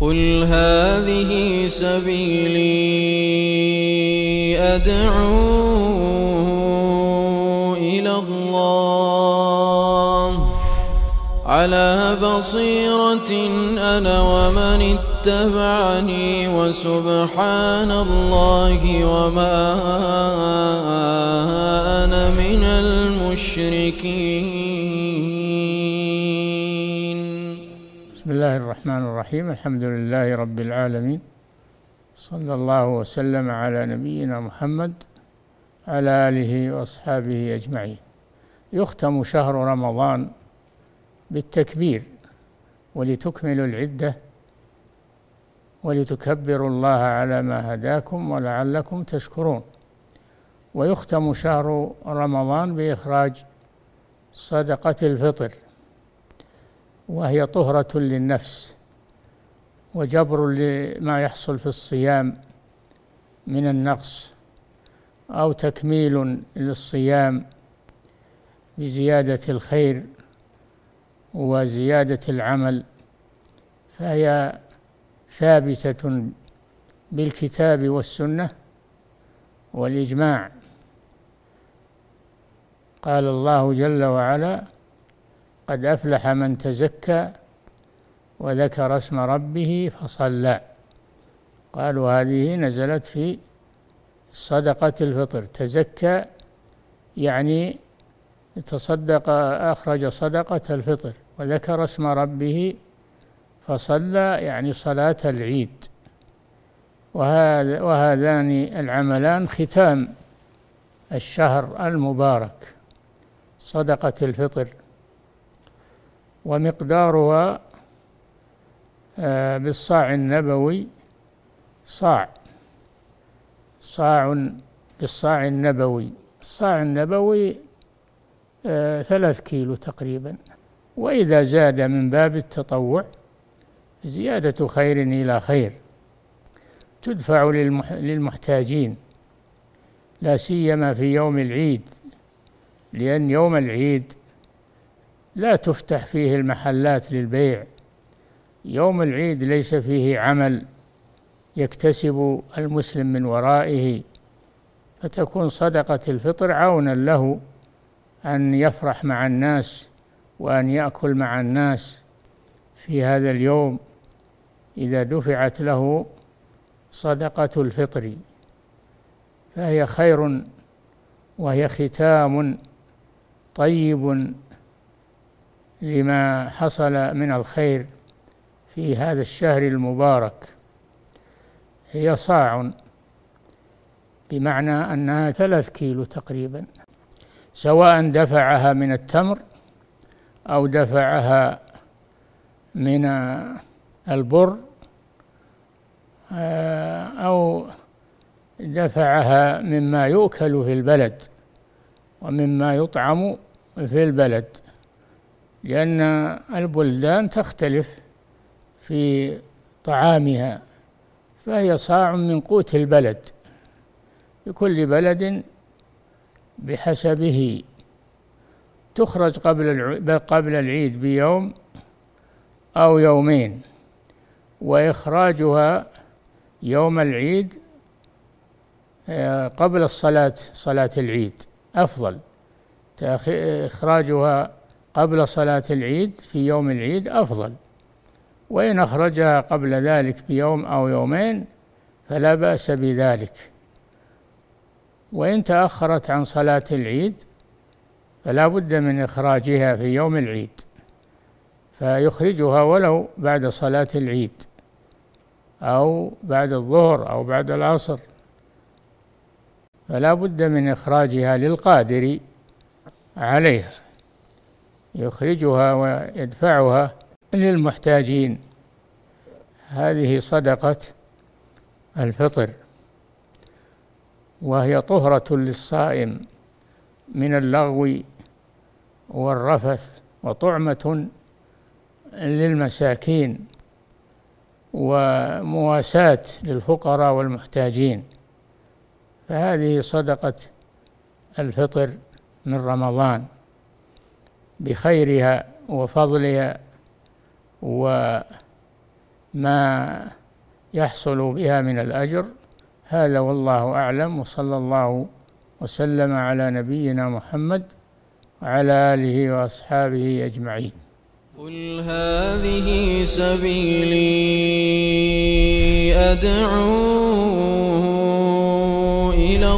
قل هذه سبيلي أدعو إلى الله على بصيرة أنا ومن اتبعني وسبحان الله وما أنا من المشركين. بسم الله الرحمن الرحيم. الحمد لله رب العالمين، صلى الله وسلم على نبينا محمد على آله وأصحابه أجمعين. يختم شهر رمضان بالتكبير ولتكملوا العدة ولتكبروا الله على ما هداكم ولعلكم تشكرون. ويختم شهر رمضان بإخراج صدقة الفطر، وهي طهرة للنفس وجبر لما يحصل في الصيام من النقص، أو تكميل للصيام بزيادة الخير وزيادة العمل، فهي ثابتة بالكتاب والسنة والإجماع. قال الله جل وعلا: قد أفلح من تزكى وذكر اسم ربه فصلى. قالوا هذه نزلت في صدقة الفطر. تزكى يعني تصدق، أخرج صدقة الفطر، وذكر اسم ربه فصلى يعني صلاة العيد. وهذان العملان ختام الشهر المبارك، صدقة الفطر. ومقدارها بالصاع النبوي، صاع بالصاع النبوي. الصاع النبوي 3 كيلو تقريبا. وإذا زاد من باب التطوع زيادة خير إلى خير، تدفع للمحتاجين، لا سيما في يوم العيد، لأن يوم العيد لا تفتح فيه المحلات للبيع. يوم العيد ليس فيه عمل يكتسب المسلم من ورائه، فتكون صدقة الفطر عونا له أن يفرح مع الناس وأن يأكل مع الناس في هذا اليوم إذا دفعت له صدقة الفطر، فهي خير وهي ختام طيب لما حصل من الخير في هذا الشهر المبارك. هي صاع بمعنى أنها 3 كيلو تقريبا، سواء دفعها من التمر أو دفعها من البر أو دفعها مما يؤكل في البلد ومما يطعم في البلد، لأن البلدان تختلف في طعامها، فهي صاع من قوت البلد، لكل بلد بحسبه. تخرج قبل العيد بيوم أو يومين، وإخراجها يوم العيد قبل صلاة العيد أفضل. إخراجها قبل صلاة العيد في يوم العيد أفضل، وإن أخرجها قبل ذلك بيوم أو يومين فلا بأس بذلك. وإن تأخرت عن صلاة العيد فلا بد من إخراجها في يوم العيد، فيخرجها ولو بعد صلاة العيد أو بعد الظهر أو بعد العصر، فلا بد من إخراجها للقادر عليها، يخرجها ويدفعها للمحتاجين. هذه صدقة الفطر، وهي طهرة للصائم من اللغو والرفث، وطعمة للمساكين، ومواساة للفقراء والمحتاجين. فهذه صدقة الفطر من رمضان بخيرها وفضلها ما يحصل بها من الأجر. هذا والله أعلم، وصلى الله وسلم على نبينا محمد وعلى آله وأصحابه أجمعين. قل هذه سبيلي أدعو إلى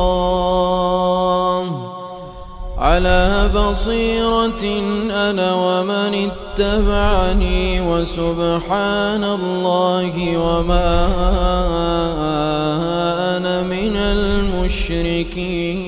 الله على بصيرة أنا ومن اتبعني وسبحان الله وما أنا من المشركين.